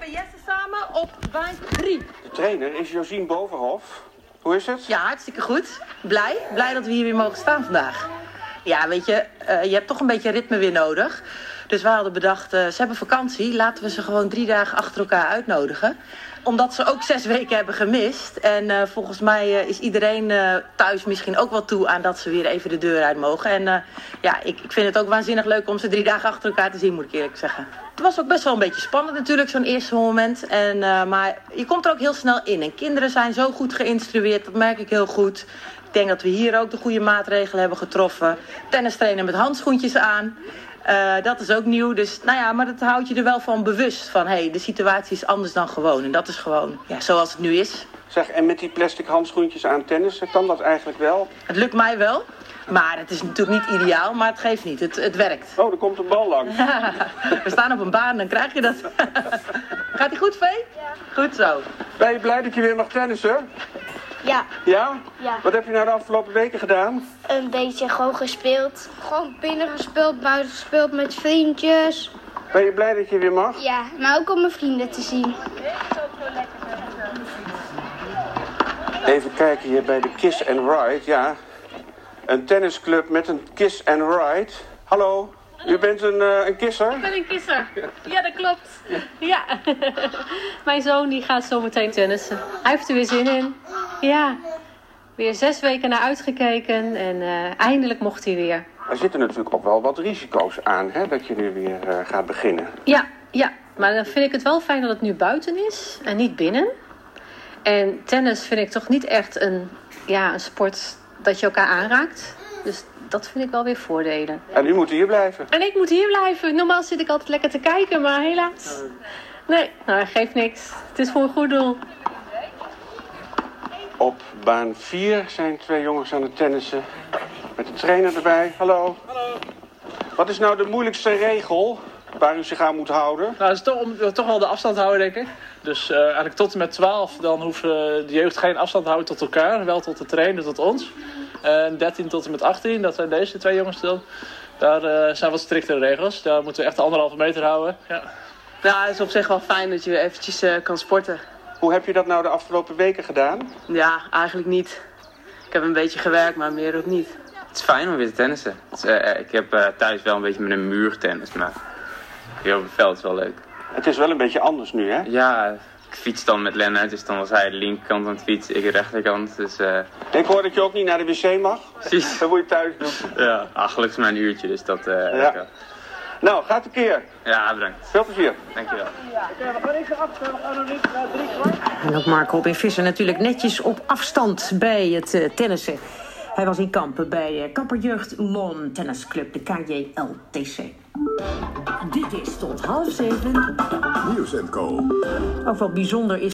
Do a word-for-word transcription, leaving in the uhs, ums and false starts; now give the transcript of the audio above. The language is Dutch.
en Jesse samen op baan drie. De trainer is Josien Bovenhof. Hoe is het? Ja, hartstikke goed. Blij. Blij dat we hier weer mogen staan vandaag. Ja, weet je, uh, je hebt toch een beetje ritme weer nodig. Dus we hadden bedacht, uh, ze hebben vakantie. Laten we ze gewoon drie dagen achter elkaar uitnodigen. Omdat ze ook zes weken hebben gemist. En uh, volgens mij uh, is iedereen uh, thuis misschien ook wel toe aan dat ze weer even de deur uit mogen. En uh, ja, ik, ik vind het ook waanzinnig leuk om ze drie dagen achter elkaar te zien, moet ik eerlijk zeggen. Het was ook best wel een beetje spannend natuurlijk, zo'n eerste moment. En, uh, maar je komt er ook heel snel in. En kinderen zijn zo goed geïnstrueerd, dat merk ik heel goed. Ik denk dat we hier ook de goede maatregelen hebben getroffen. Tennis trainen met handschoentjes aan. Uh, dat is ook nieuw. Dus nou ja, maar dat houdt je er wel van bewust. Van hé, hey, de situatie is anders dan gewoon. En dat is gewoon ja, zoals het nu is. Zeg, en met die plastic handschoentjes aan tennissen, kan dat eigenlijk wel? Het lukt mij wel. Maar het is natuurlijk niet ideaal, maar het geeft niet. Het, het werkt. Oh, er komt een bal langs. We staan op een baan, dan krijg je dat. Gaat ie goed, Vee? Ja. Goed zo. Ben je blij dat je weer mag tennissen? Ja. Ja? Ja. Wat heb je nou de afgelopen weken gedaan? Een beetje gewoon gespeeld. Gewoon binnen gespeeld, buiten gespeeld met vriendjes. Ben je blij dat je weer mag? Ja, maar ook om mijn vrienden te zien. Even kijken hier bij de Kiss and Ride. Ja, een tennisclub met een Kiss and Ride. Hallo, u bent een, uh, een kisser? Ik ben een kisser. Ja, dat klopt. Ja. Mijn zoon die gaat zo meteen tennissen. Hij heeft er weer zin in. Ja. Weer zes weken naar uitgekeken en uh, eindelijk mocht hij weer. Er zitten natuurlijk ook wel wat risico's aan, hè, dat je nu weer uh, gaat beginnen. Ja, ja. Maar dan vind ik het wel fijn dat het nu buiten is en niet binnen. En tennis vind ik toch niet echt een, ja, een sport dat je elkaar aanraakt. Dus dat vind ik wel weer voordelen. En u moet hier blijven. En ik moet hier blijven. Normaal zit ik altijd lekker te kijken, maar helaas. Nee, nou, geeft niks. Het is voor een goed doel. Op baan vier zijn twee jongens aan het tennissen. Met de trainer erbij. Hallo. Hallo. Wat is nou de moeilijkste regel waar u zich aan moet houden? Nou, het is toch, om, toch wel de afstand houden, denk ik. Dus uh, eigenlijk tot en met twaalf, dan hoeft uh, de jeugd geen afstand te houden tot elkaar. Wel tot de trainer, tot ons. En uh, dertien tot en met achttien, dat zijn deze twee jongens dan. Daar uh, zijn wat striktere regels. Daar moeten we echt de anderhalve meter houden. Ja. Nou, het is op zich wel fijn dat je weer eventjes uh, kan sporten. Hoe heb je dat nou de afgelopen weken gedaan? Ja, eigenlijk niet. Ik heb een beetje gewerkt, maar meer ook niet. Het is fijn om weer te tennissen. Het is, uh, ik heb uh, thuis wel een beetje met een muur tennis, maar hier op het veld is wel leuk. Het is wel een beetje anders nu, hè? Ja, ik fiets dan met Lennart, dus dan was hij de linkerkant aan het fietsen, ik de rechterkant. Dus, uh... Ik hoor dat je ook niet naar de wc mag. Precies. Dat moet je thuis doen. Ja, ach, gelukkig maar een uurtje, dus dat... Uh, ja. Ja. Nou, gaat een keer. Ja, bedankt. Veel plezier. Dankjewel. En ook Mark Robin Visser natuurlijk netjes op afstand bij het uh, tennissen. Hij was in Kampen bij uh, Kapperjeugd Lawn Tennisclub, de K J L T C. Dit is tot half zeven. Nieuws en Co. Ook wel bijzonder is